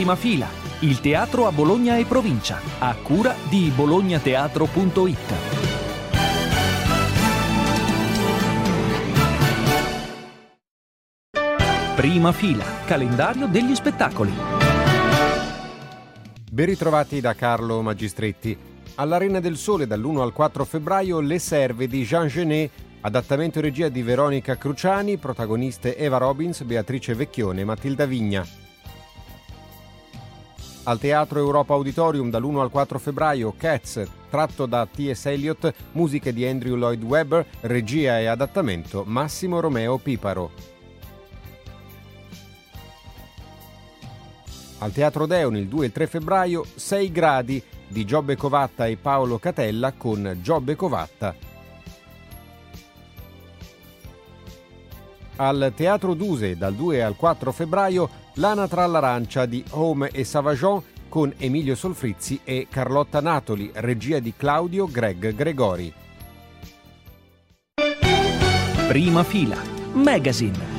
Prima fila, il teatro a Bologna e provincia, a cura di bolognateatro.it. Prima fila, calendario degli spettacoli. Ben ritrovati da Carlo Magistretti. All'Arena del Sole dall'1 al 4 febbraio Le Serve di Jean Genet, adattamento e regia di Veronica Cruciani, protagoniste Eva Robbins, Beatrice Vecchione e Matilda Vigna. Al Teatro Europa Auditorium dall'1 al 4 febbraio Cats, tratto da T.S. Eliot, musiche di Andrew Lloyd Webber, regia e adattamento Massimo Romeo Piparo. Al Teatro Odeon il 2 e il 3 febbraio 6 gradi di Giobbe Covatta e Paolo Catella con Giobbe Covatta. Al Teatro Duse dal 2 al 4 febbraio L'anatra all'arancia di Home e Savajon con Emilio Solfrizzi e Carlotta Natoli, regia di Claudio Greg Gregori. Prima fila, Magazine.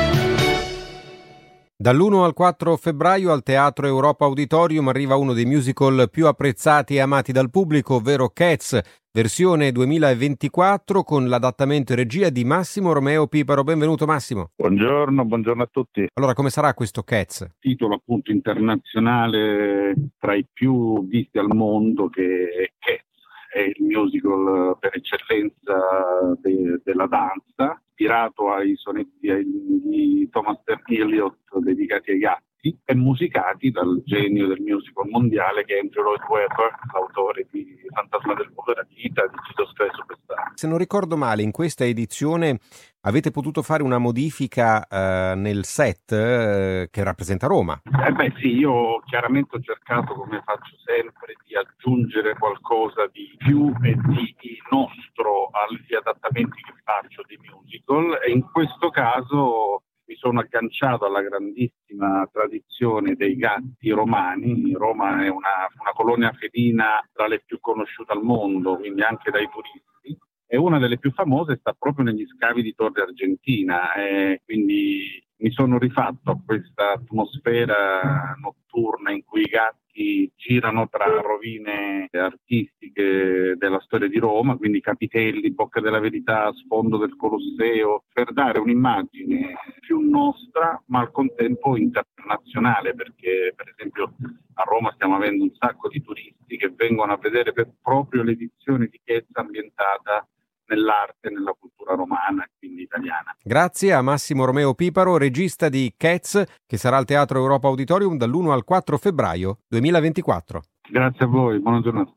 Dall'1 al 4 febbraio al Teatro Europa Auditorium arriva uno dei musical più apprezzati e amati dal pubblico, ovvero Cats, versione 2024 con l'adattamento e regia di Massimo Romeo Piparo. Benvenuto Massimo. Buongiorno a tutti. Allora, come sarà questo Cats? Titolo appunto internazionale tra i più visti al mondo, che è Cats, è il musical per eccellenza della danza, ispirato ai sonetti di Thomas Eliot dedicati ai gatti e musicati dal genio del musical mondiale che è Andrew Lloyd Webber, l'autore di Fantasma del Volo della Vita, di Cito Spesso quest'anno. Se non ricordo male, in questa edizione avete potuto fare una modifica nel set che rappresenta Roma. Sì, io chiaramente ho cercato, come faccio sempre, di aggiungere qualcosa di più e di nostro agli adattamenti che faccio di musical, e in questo caso mi sono agganciato alla grandissima tradizione dei gatti romani. Roma è una colonia felina tra le più conosciute al mondo, quindi anche dai turisti, e una delle più famose sta proprio negli scavi di Torre Argentina, quindi mi sono rifatto a questa atmosfera notturna in cui i gatti girano tra rovine artistiche della storia di Roma, quindi Capitelli, Bocca della Verità, sfondo del Colosseo, per dare un'immagine più nostra ma al contempo internazionale, perché per esempio a Roma stiamo avendo un sacco di turisti che vengono a vedere proprio l'edizione di Cats ambientata nell'arte e nella cultura romana e quindi italiana. Grazie a Massimo Romeo Piparo, regista di Cats, che sarà al Teatro Europa Auditorium dall'1 al 4 febbraio 2024. Grazie a voi, buona giornata.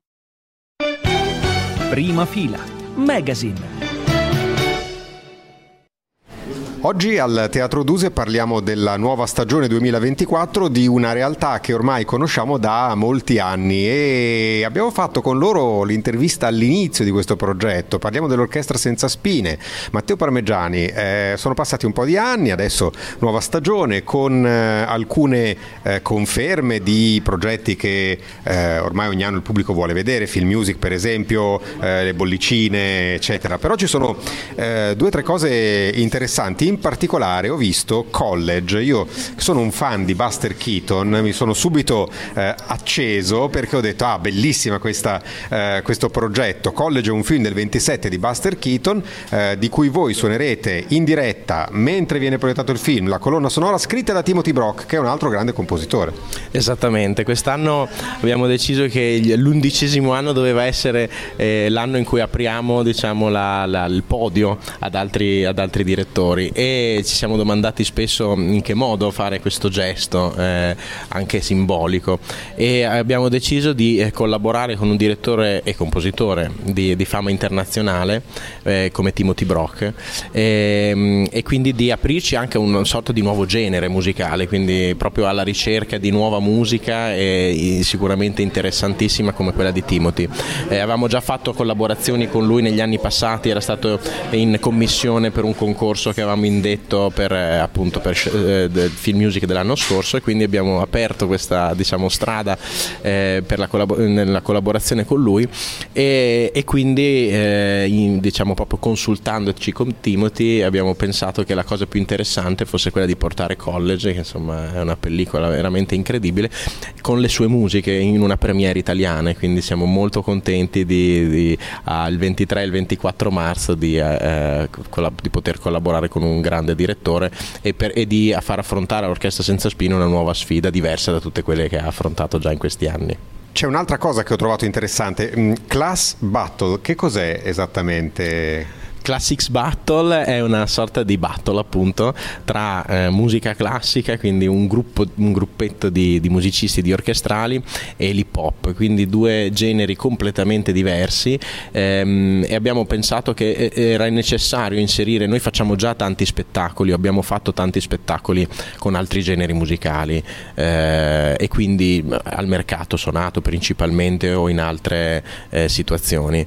Prima fila, Magazine. Oggi al Teatro Duse parliamo della nuova stagione 2024 di una realtà che ormai conosciamo da molti anni, e abbiamo fatto con loro l'intervista all'inizio di questo progetto. Parliamo dell'Orchestra Senza Spine, Matteo Parmegiani. Sono passati un po' di anni, adesso nuova stagione con alcune conferme di progetti che ormai ogni anno il pubblico vuole vedere, Film Music per esempio, le bollicine eccetera, però ci sono 2 o 3 cose interessanti. In particolare ho visto College. Io sono un fan di Buster Keaton, mi sono subito acceso perché ho detto bellissima questo progetto. College è un film del 27 di Buster Keaton, di cui voi suonerete in diretta mentre viene proiettato il film la colonna sonora scritta da Timothy Brock, che è un altro grande compositore. Esattamente, quest'anno abbiamo deciso che l'11° anno doveva essere l'anno in cui apriamo, diciamo, il podio ad altri direttori, e ci siamo domandati spesso in che modo fare questo gesto anche simbolico, e abbiamo deciso di collaborare con un direttore e compositore di fama internazionale come Timothy Brock, e quindi di aprirci anche a una sorta di nuovo genere musicale, quindi proprio alla ricerca di nuova musica sicuramente interessantissima come quella di Timothy. Avevamo già fatto collaborazioni con lui negli anni passati, era stato in commissione per un concorso che avevamo indetto per Film Music dell'anno scorso, e quindi abbiamo aperto questa, diciamo, strada nella collaborazione con lui, e quindi diciamo proprio consultandoci con Timothy abbiamo pensato che la cosa più interessante fosse quella di portare College, che insomma è una pellicola veramente incredibile, con le sue musiche in una premiere italiana, e quindi siamo molto contenti il 23 e il 24 marzo di poter collaborare con un grande direttore e di far affrontare all'Orchestra Senza Spine una nuova sfida diversa da tutte quelle che ha affrontato già in questi anni. C'è un'altra cosa che ho trovato interessante, Class Battle, che cos'è esattamente? Classics Battle è una sorta di battle appunto tra musica classica, quindi un gruppetto di musicisti, di orchestrali, e l'hip hop, quindi due generi completamente diversi, e abbiamo pensato che era necessario inserire, noi facciamo già tanti spettacoli, abbiamo fatto tanti spettacoli con altri generi musicali, e quindi al mercato suonato principalmente o in altre situazioni.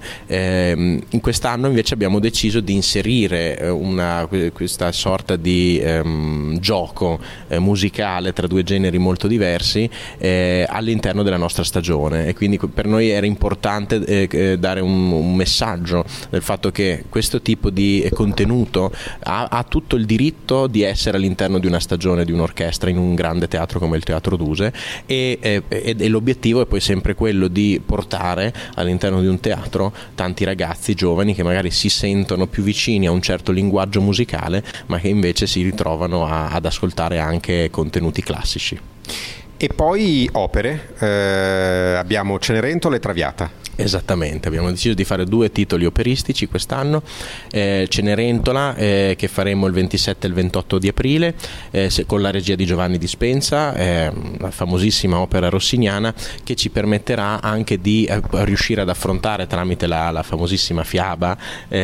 In quest'anno invece abbiamo deciso di inserire questa sorta di gioco musicale tra due generi molto diversi all'interno della nostra stagione, e quindi per noi era importante dare un messaggio del fatto che questo tipo di contenuto ha tutto il diritto di essere all'interno di una stagione di un'orchestra in un grande teatro come il Teatro Duse, e l'obiettivo è poi sempre quello di portare all'interno di un teatro tanti ragazzi giovani che magari si sentono più vicini a un certo linguaggio musicale, ma che invece si ritrovano ad ascoltare anche contenuti classici. E poi opere, abbiamo Cenerentola e Traviata. Esattamente, abbiamo deciso di fare 2 titoli operistici quest'anno, Cenerentola che faremo il 27 e il 28 di aprile con la regia di Giovanni Dispensa, la famosissima opera rossiniana, che ci permetterà anche di riuscire ad affrontare tramite la famosissima fiaba,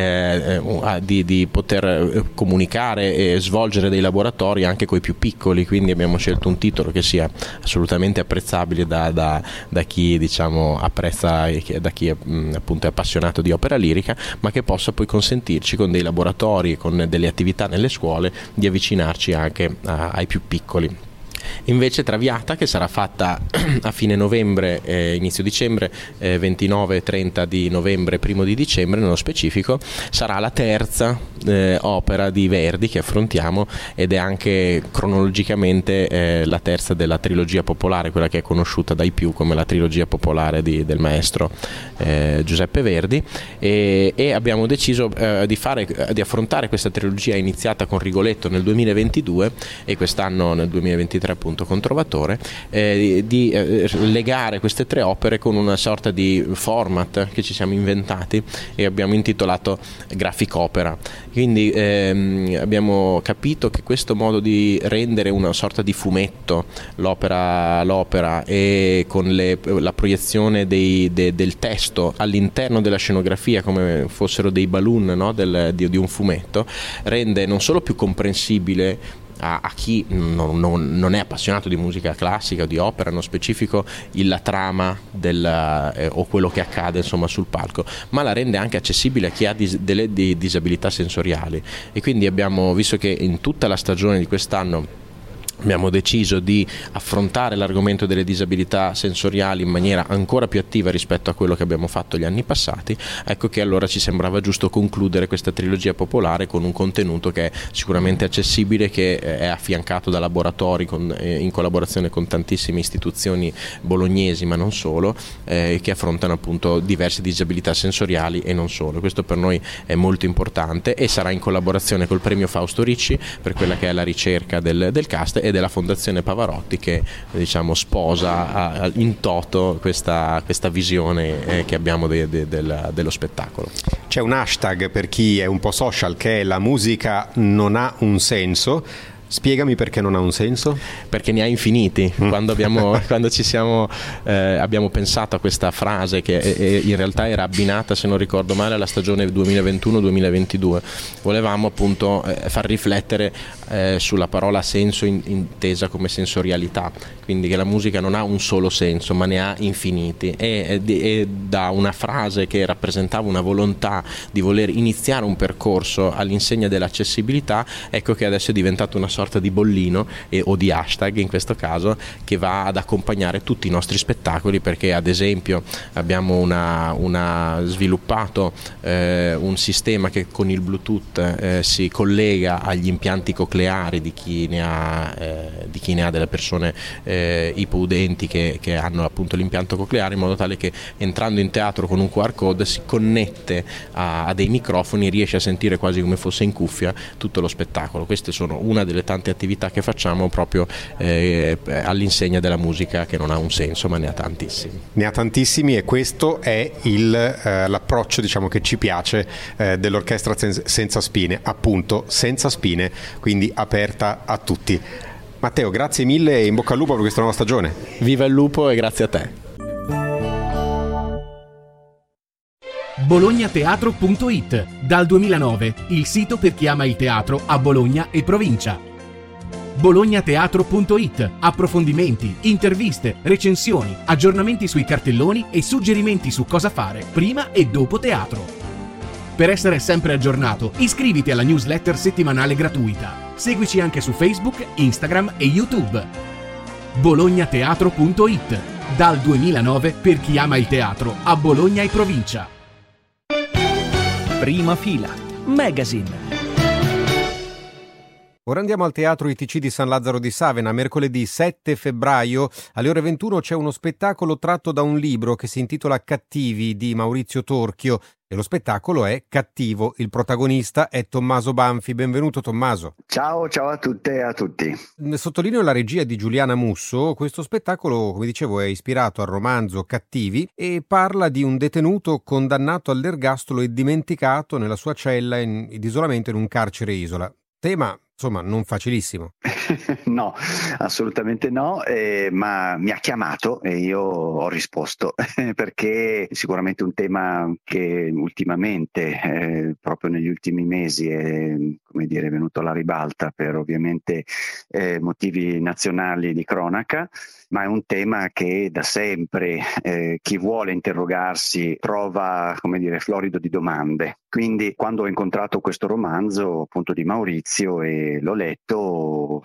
di poter comunicare e svolgere dei laboratori anche coi più piccoli, quindi abbiamo scelto un titolo che sia assolutamente apprezzabile da chi, diciamo, apprezza, da chi appunto è appassionato di opera lirica, ma che possa poi consentirci con dei laboratori e con delle attività nelle scuole di avvicinarci anche ai più piccoli. Invece Traviata, che sarà fatta a fine novembre, inizio dicembre, 29 e 30 di novembre, 1 di dicembre nello specifico, sarà la terza opera di Verdi che affrontiamo, ed è anche cronologicamente la terza della trilogia popolare, quella che è conosciuta dai più come la trilogia popolare del maestro Giuseppe Verdi, e abbiamo deciso di affrontare questa trilogia iniziata con Rigoletto nel 2022 e quest'anno nel 2023 appunto con Trovatore, di legare queste 3 opere con una sorta di format che ci siamo inventati e abbiamo intitolato Graphic Opera. Quindi abbiamo capito che questo modo di rendere una sorta di fumetto l'opera all'opera, e con la proiezione del testo all'interno della scenografia come fossero dei balloon, no? di un fumetto, rende non solo più comprensibile a chi non è appassionato di musica classica o di opera nello specifico la trama o quello che accade insomma sul palco, ma la rende anche accessibile a chi ha delle disabilità sensoriali. E quindi abbiamo visto che in tutta la stagione di quest'anno abbiamo deciso di affrontare l'argomento delle disabilità sensoriali in maniera ancora più attiva rispetto a quello che abbiamo fatto gli anni passati. Ecco che allora ci sembrava giusto concludere questa trilogia popolare con un contenuto che è sicuramente accessibile, che è affiancato da laboratori in collaborazione con tantissime istituzioni bolognesi, ma non solo, che affrontano appunto diverse disabilità sensoriali e non solo. Questo per noi è molto importante, e sarà in collaborazione col premio Fausto Ricci per quella che è la ricerca del cast, e della Fondazione Pavarotti, che diciamo sposa in toto questa visione che abbiamo dello spettacolo. C'è un hashtag per chi è un po' social che è "la musica non ha un senso". Spiegami perché non ha un senso? Perché ne ha infiniti. Quando abbiamo pensato a questa frase, che in realtà era abbinata, se non ricordo male, alla stagione 2021-2022, volevamo appunto far riflettere sulla parola senso intesa come sensorialità, quindi che la musica non ha un solo senso ma ne ha infiniti, e da una frase che rappresentava una volontà di voler iniziare un percorso all'insegna dell'accessibilità, ecco che adesso è diventato una sorta di bollino o di hashtag in questo caso, che va ad accompagnare tutti i nostri spettacoli, perché ad esempio abbiamo sviluppato un sistema che con il Bluetooth si collega agli impianti cocleari di chi ne ha delle persone ipoudenti che hanno appunto l'impianto cocleare, in modo tale che entrando in teatro con un QR code si connette a dei microfoni e riesce a sentire quasi come fosse in cuffia tutto lo spettacolo. Queste sono una delle tante attività che facciamo proprio all'insegna della musica che non ha un senso, ma ne ha tantissimi. Ne ha tantissimi, e questo è l'approccio, diciamo, che ci piace dell'orchestra senza spine, appunto senza spine, quindi aperta a tutti. Matteo, grazie mille e in bocca al lupo per questa nuova stagione. Viva il lupo e grazie a te. bolognateatro.it, dal 2009 il sito per chi ama il teatro a Bologna e provincia. bolognateatro.it, approfondimenti, interviste, recensioni, aggiornamenti sui cartelloni e suggerimenti su cosa fare prima e dopo teatro. Per essere sempre aggiornato, iscriviti alla newsletter settimanale gratuita. Seguici anche su Facebook, Instagram e YouTube. bolognateatro.it, dal 2009 per chi ama il teatro a Bologna e provincia. Prima fila, Magazine. Ora andiamo al Teatro ITC di San Lazzaro di Savena. Mercoledì 7 febbraio alle ore 21 c'è uno spettacolo tratto da un libro che si intitola Cattivi di Maurizio Torchio, e lo spettacolo è Cattivo. Il protagonista è Tommaso Banfi. Benvenuto Tommaso. Ciao a tutte e a tutti. Sottolineo la regia di Giuliana Musso. Questo spettacolo, come dicevo, è ispirato al romanzo Cattivi e parla di un detenuto condannato all'ergastolo e dimenticato nella sua cella di isolamento in un carcere isola. Tema, insomma, non facilissimo. No, assolutamente no, ma mi ha chiamato e io ho risposto perché sicuramente un tema che ultimamente, proprio negli ultimi mesi, è venuto alla ribalta per ovviamente motivi nazionali di cronaca, ma è un tema che da sempre chi vuole interrogarsi trova, florido di domande. Quindi quando ho incontrato questo romanzo appunto di Maurizio e l'ho letto,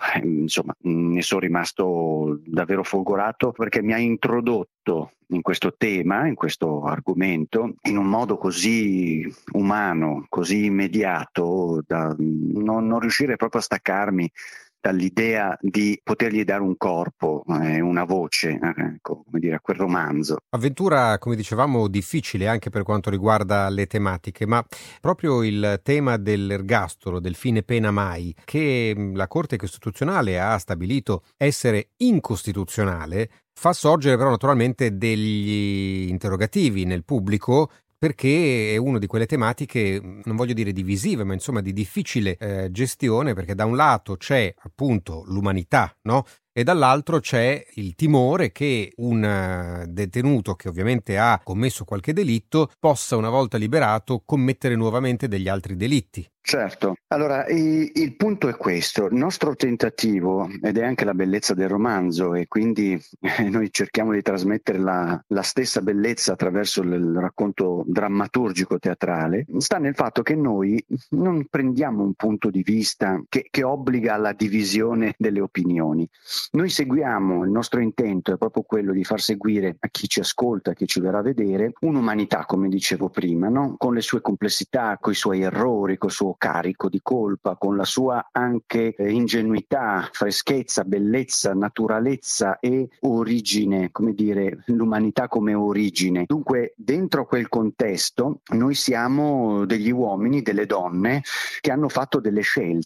ne sono rimasto davvero folgorato, perché mi ha introdotto in questo tema, in questo argomento, in un modo così umano, così immediato, da non riuscire proprio a staccarmi dall'idea di potergli dare un corpo, una voce, a quel romanzo. Avventura, come dicevamo, difficile anche per quanto riguarda le tematiche, ma proprio il tema dell'ergastolo, del fine pena mai, che la Corte Costituzionale ha stabilito essere incostituzionale, fa sorgere però naturalmente degli interrogativi nel pubblico, perché è una di quelle tematiche, non voglio dire divisive, ma insomma di difficile gestione, perché da un lato c'è appunto l'umanità, no? E dall'altro c'è il timore che un detenuto che ovviamente ha commesso qualche delitto possa, una volta liberato, commettere nuovamente degli altri delitti. Certo, allora il punto è questo: il nostro tentativo, ed è anche la bellezza del romanzo, e quindi noi cerchiamo di trasmettere la stessa bellezza attraverso il racconto drammaturgico teatrale, sta nel fatto che noi non prendiamo un punto di vista che obbliga alla divisione delle opinioni. Noi seguiamo, il nostro intento è proprio quello di far seguire a chi ci ascolta, a chi ci verrà a vedere, un'umanità, come dicevo prima, no? Con le sue complessità, con i suoi errori, col suo carico di colpa, con la sua anche ingenuità, freschezza, bellezza, naturalezza e origine, l'umanità come origine. Dunque, dentro quel contesto noi siamo degli uomini, delle donne che hanno fatto delle scelte.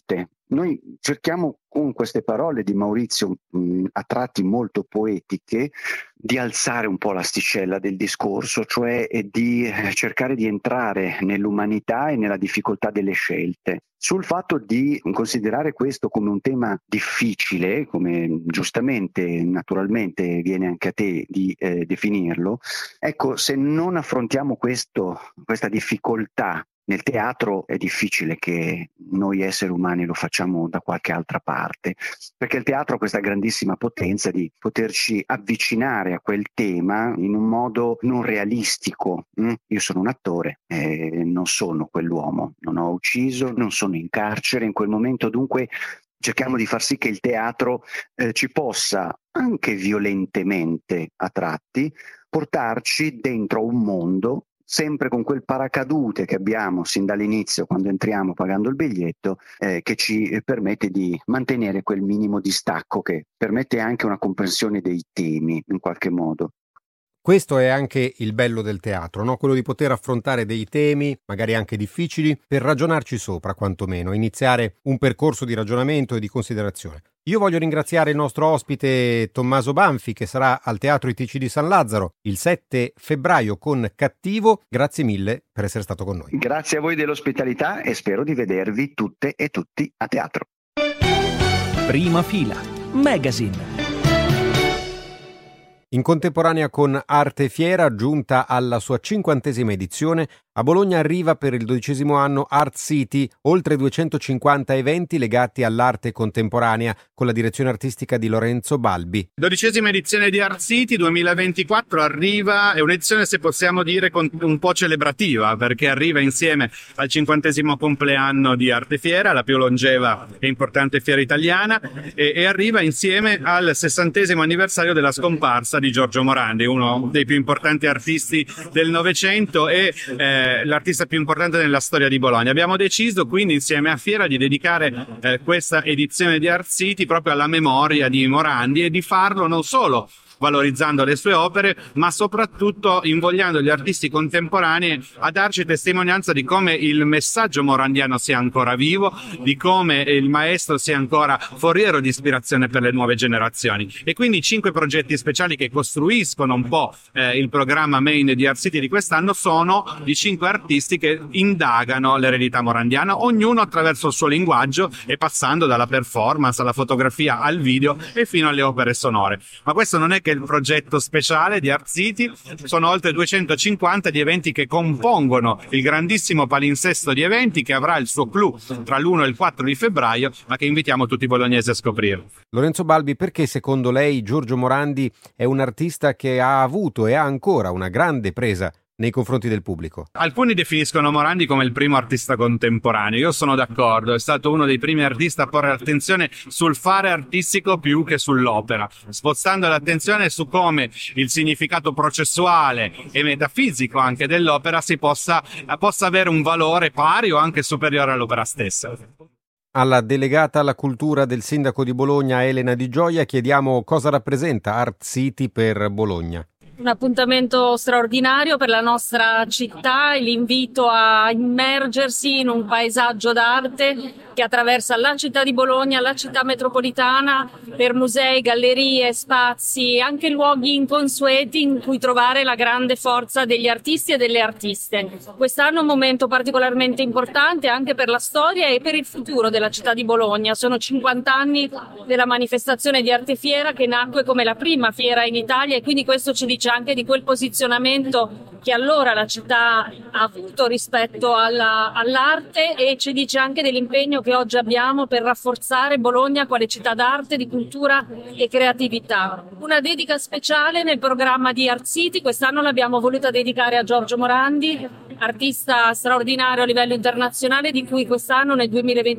Noi cerchiamo con queste parole di Maurizio, a tratti molto poetiche, di alzare un po' l'asticella del discorso, cioè di cercare di entrare nell'umanità e nella difficoltà delle scelte. Sul fatto di considerare questo come un tema difficile, come giustamente, naturalmente viene anche a te di definirlo, ecco, se non affrontiamo questa difficoltà nel teatro, è difficile che noi esseri umani lo facciamo da qualche altra parte, perché il teatro ha questa grandissima potenza di poterci avvicinare a quel tema in un modo non realistico. Io sono un attore, non sono quell'uomo, non ho ucciso, non sono in carcere in quel momento, dunque cerchiamo di far sì che il teatro ci possa, anche violentemente a tratti, portarci dentro un mondo, sempre con quel paracadute che abbiamo sin dall'inizio quando entriamo pagando il biglietto, che ci permette di mantenere quel minimo distacco che permette anche una comprensione dei temi in qualche modo. Questo è anche il bello del teatro, no? Quello di poter affrontare dei temi, magari anche difficili, per ragionarci sopra quantomeno, iniziare un percorso di ragionamento e di considerazione. Io voglio ringraziare il nostro ospite Tommaso Banfi, che sarà al Teatro ITC di San Lazzaro il 7 febbraio con Cattivo. Grazie mille per essere stato con noi. Grazie a voi dell'ospitalità e spero di vedervi tutte e tutti a teatro. Prima fila, Magazine. In contemporanea con Arte Fiera, giunta alla sua 50ª edizione, a Bologna arriva per il 12° anno Art City, oltre 250 eventi legati all'arte contemporanea, con la direzione artistica di Lorenzo Balbi. 12ª edizione di Art City 2024 arriva, è un'edizione, se possiamo dire, un po' celebrativa, perché arriva insieme al 50° compleanno di Arte Fiera, la più longeva e importante fiera italiana, e arriva insieme al 60° anniversario della scomparsa di Giorgio Morandi, uno dei più importanti artisti del Novecento e l'artista più importante nella storia di Bologna. Abbiamo deciso quindi insieme a Fiera di dedicare questa edizione di Art City proprio alla memoria di Morandi e di farlo non solo valorizzando le sue opere, ma soprattutto invogliando gli artisti contemporanei a darci testimonianza di come il messaggio morandiano sia ancora vivo, di come il maestro sia ancora foriero di ispirazione per le nuove generazioni. E quindi 5 progetti speciali che costruiscono un po' il programma main di Art City di quest'anno sono di 5 artisti che indagano l'eredità morandiana, ognuno attraverso il suo linguaggio e passando dalla performance alla fotografia al video e fino alle opere sonore. Ma questo non è che il progetto speciale di Art City, sono oltre 250 di eventi che compongono il grandissimo palinsesto di eventi che avrà il suo clou tra l'1 e il 4 di febbraio, ma che invitiamo tutti i bolognesi a scoprire. Lorenzo Balbi, perché secondo lei Giorgio Morandi è un artista che ha avuto e ha ancora una grande presa nei confronti del pubblico? Alcuni definiscono Morandi come il primo artista contemporaneo, io sono d'accordo, è stato uno dei primi artisti a porre attenzione sul fare artistico più che sull'opera, spostando l'attenzione su come il significato processuale e metafisico anche dell'opera possa avere un valore pari o anche superiore all'opera stessa. Alla delegata alla cultura del sindaco di Bologna, Elena Di Gioia, chiediamo cosa rappresenta Art City per Bologna. Un appuntamento straordinario per la nostra città, l'invito a immergersi in un paesaggio d'arte che attraversa la città di Bologna, la città metropolitana, per musei, gallerie, spazi, anche luoghi inconsueti in cui trovare la grande forza degli artisti e delle artiste. Quest'anno è un momento particolarmente importante anche per la storia e per il futuro della città di Bologna. Sono 50 anni della manifestazione di Arte Fiera, che nacque come la prima fiera in Italia, e quindi questo ci dice anche di quel posizionamento che allora la città ha avuto rispetto all'arte, e ci dice anche dell'impegno che oggi abbiamo per rafforzare Bologna quale città d'arte, di cultura e creatività. Una dedica speciale nel programma di Art City quest'anno l'abbiamo voluta dedicare a Giorgio Morandi, artista straordinario a livello internazionale, di cui quest'anno nel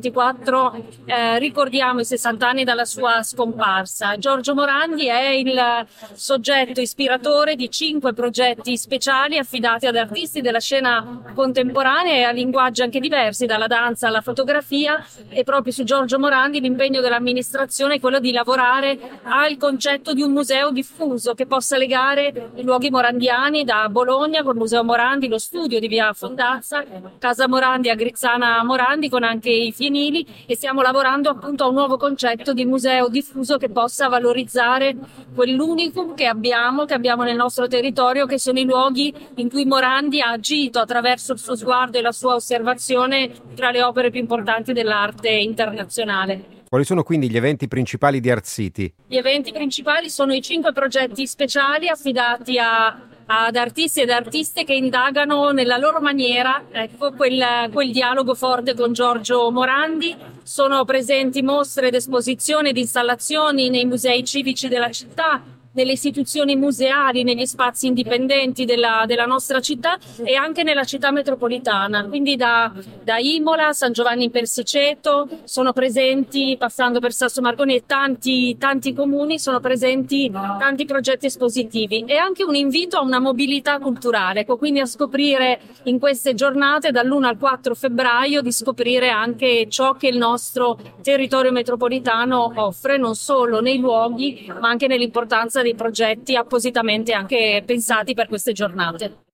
2024 ricordiamo i 60 anni dalla sua scomparsa. Giorgio Morandi è il soggetto ispiratore di 5 progetti speciali affidati ad artisti della scena contemporanea e a linguaggi anche diversi, dalla danza alla fotografia, città, e proprio su Giorgio Morandi l'impegno dell'amministrazione è quello di lavorare al concetto di un museo diffuso che possa legare i luoghi morandiani da Bologna col Museo Morandi, lo studio di via Fondazza, Casa Morandi a Grizzana Morandi con anche i fienili, e stiamo lavorando appunto a un nuovo concetto di museo diffuso che possa valorizzare quell'unicum che abbiamo nel nostro territorio, che sono i luoghi in cui Morandi ha agito attraverso il suo sguardo e la sua osservazione tra le opere più importanti dell'arte internazionale. Quali sono quindi gli eventi principali di Art City? Gli eventi principali sono i 5 progetti speciali affidati ad artisti ed artiste che indagano nella loro maniera, ecco, quel dialogo forte con Giorgio Morandi. Sono presenti mostre ed esposizioni ed installazioni nei musei civici della città, nelle istituzioni museali, negli spazi indipendenti della nostra città e anche nella città metropolitana. Quindi da Imola, San Giovanni in Persiceto sono presenti, passando per Sasso Marconi e tanti comuni, sono presenti tanti progetti espositivi, e anche un invito a una mobilità culturale, quindi a scoprire in queste giornate dall'1 al 4 febbraio, di scoprire anche ciò che il nostro territorio metropolitano offre, non solo nei luoghi ma anche nell'importanza dei progetti appositamente anche pensati per queste giornate.